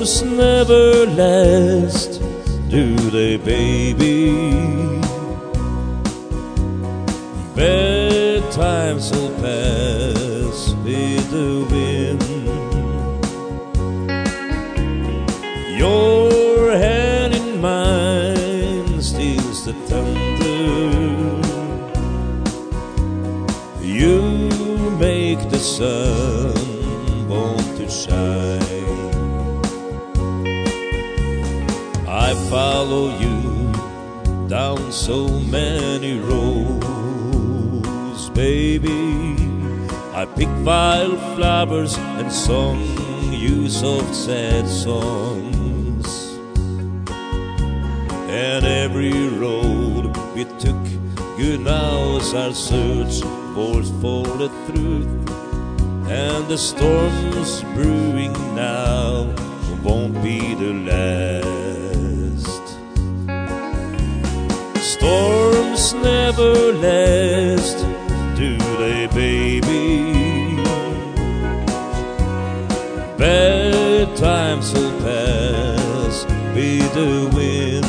Storms never last, do they, baby? Bad times will pass with the wind. Your hand in mine steals the thunder. You make the sun want to shine. I follow you down so many roads, baby. I pick wildflowers and song you soft sad songs. And every road we took, good now as our search for the truth. And the storms brewing now won't be the last. Storms never last, do they, baby? Bad times will pass with the wind.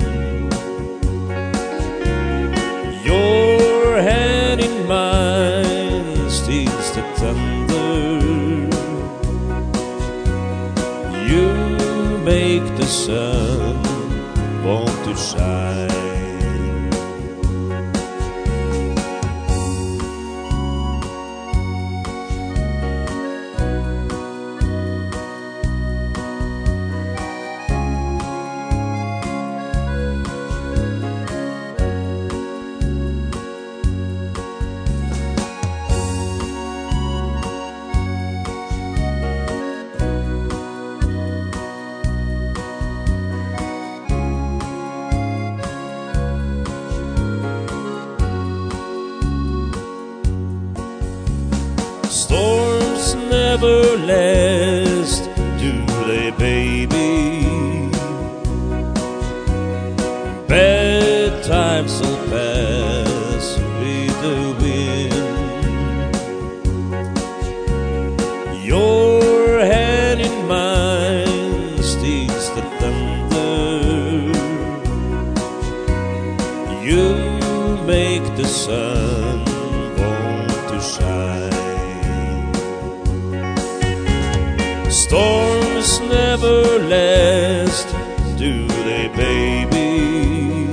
Your hand in mine steals the thunder. You make the sun want to shine. Storms never last, do they, baby? Bad times will pass with the wind. Your hand in mine steals the thunder. You make the sun want to shine. Storms never last, do they, baby?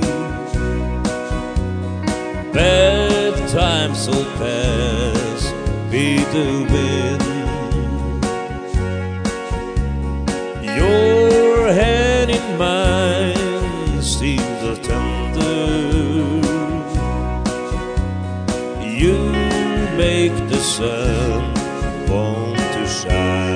Bad times will pass with the wind. Your hand in mine steals the thunder. You make the sun want to shine.